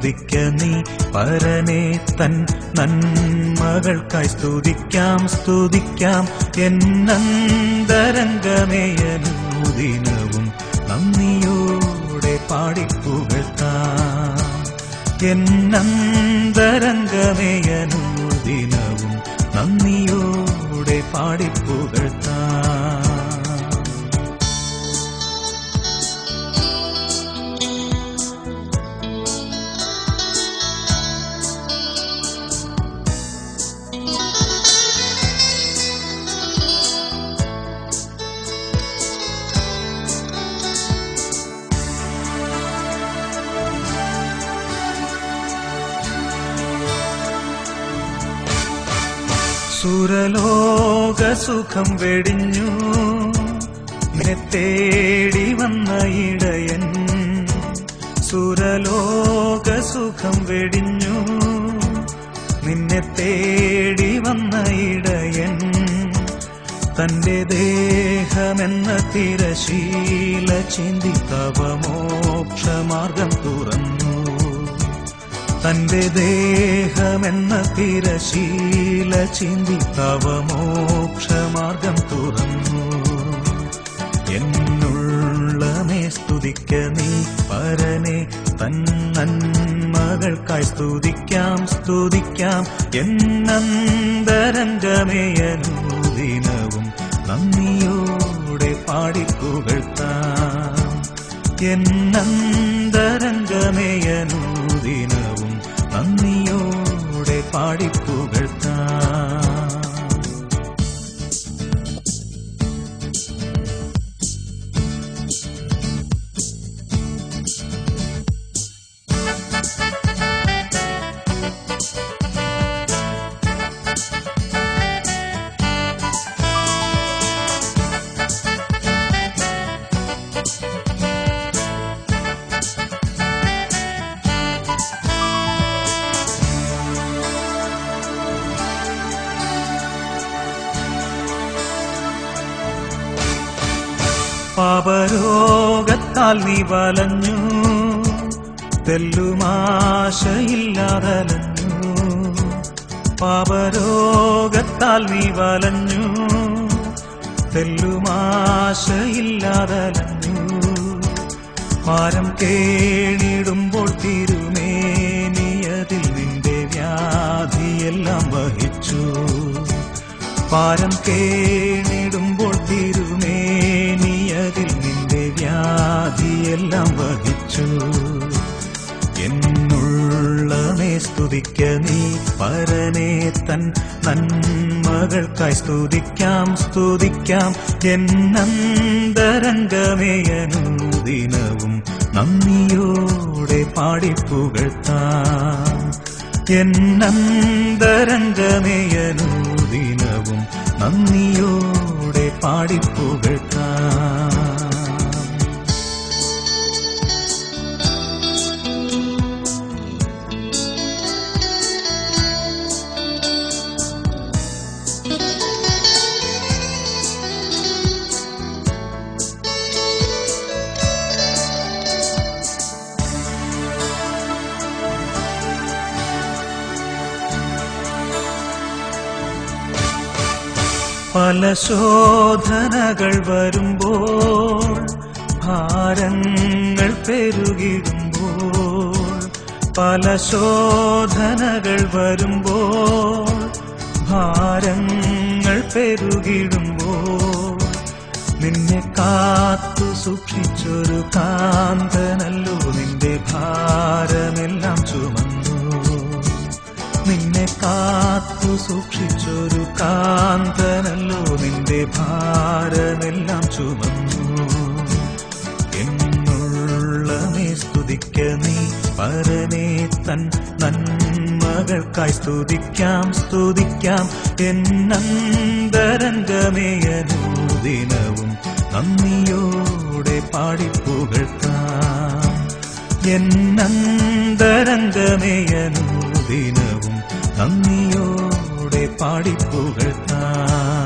സ്തുതിക്ക നീ പരനെ തൻ നന്മകൾക്കായി സ്തുതിക്കാം സ്തുതിക്കാം എന്നന്തരംഗമേ അനുദിനവും നന്ദിയോടെ പാടിപ്പുകഴ്ത്താം എന്നന്തരംഗമേ അനുദിനവും നന്ദിയോടെ പാടിപ്പുകഴ്ത്താം സുരലോക സുഖം വെടിഞ്ഞു നിന്നെ തേടി വന്ന ഇടയൻ സുരലോക സുഖം വെടിഞ്ഞു നിന്നെ തേടി വന്ന ഇടയൻ തന്റെ ദേഹമെന്ന തിരശീല ചിന്തി തവ മോക്ഷമാർഗം തുറന്നു തന്റെ ദേഹമെന്ന തിരശീല ചിന്തി തവ മോക്ഷമാർഗം തുറന്നു എന്നുള്ളമേ സ്തുതിക്ക നീ പരനെ തൻ നന്മകൾക്കായി സ്തുതിക്കാം സ്തുതിക്കാം എന്നന്തരംഗമേ അനുദിനവും നന്ദിയോടെ പാടിപ്പുകഴ്ത്താം എന്നന്തരംഗമേ അനുദിനവും നന്ദിയോടെ പാടിപ്പുകഴ്ത്താം പാപരോഗത്താൽ നീ വലഞ്ഞു തെല്ലുമാശയില്ലാതലഞ്ഞു പാപരോഗത്താൽ നീ വലഞ്ഞു തെല്ലുമാശയില്ലാതലഞ്ഞു ഭാരം കേണിടുമ്പോൾ തിരുമേനിയതിൽ നിന്റെ വ്യാധിയെല്ലാം വഹിച്ചു ഭാരം കേണിടുമ്പോൾ തിരുമേനിയതിൽ നിന്റെ വ്യാധിയെല്ലാം വഹിച്ചു എന്നുള്ളമേ സ്തുതിക്ക നീ പരനെ തൻ നന്മകൾക്കായി സ്തുതിക്കാം സ്തുതിക്കാം എന്നന്തരംഗമേ അനുദിനവും നന്ദിയോടെ പാടിപ്പുകഴ്ത്താം എന്നന്തരംഗമേ അനുദിനവും നന്ദിയോടെ പാടിപ്പുകഴ്ത്താം പല ശോധനകൾ വരുമ്പോൾ ഭാരങ്ങൾ പെരുകിടുമ്പോൾ പല ശോധനകൾ വരുമ്പോൾ ഭാരങ്ങൾ പെരുകിടുമ്പോൾ നിന്നെ കാത്തു സൂക്ഷിച്ചൊരു കാന്തനല്ലോ നിന്റെ ഭാരമെല്ലാം ചുമന്നു നിന്നെ കാത്തു സൂക്ഷിച്ചൊരു കാന്തനല്ലോ നിന്റെ ഭാരമെല്ലാം ചുമന്നു എന്നുള്ളമേ സ്തുതിക്ക നീ പരനെ തൻ നന്മകൾക്കായി സ്തുതിക്കാം സ്തുതിക്കാം എന്നന്തരംഗമേ അനുദിനവും നന്ദിയോടെ പാടിപ്പുകഴ്ത്താം എന്നന്തരംഗമേ അനുദിനവും നന്ദിയോടെ പാടിപ്പുകഴ്ത്താം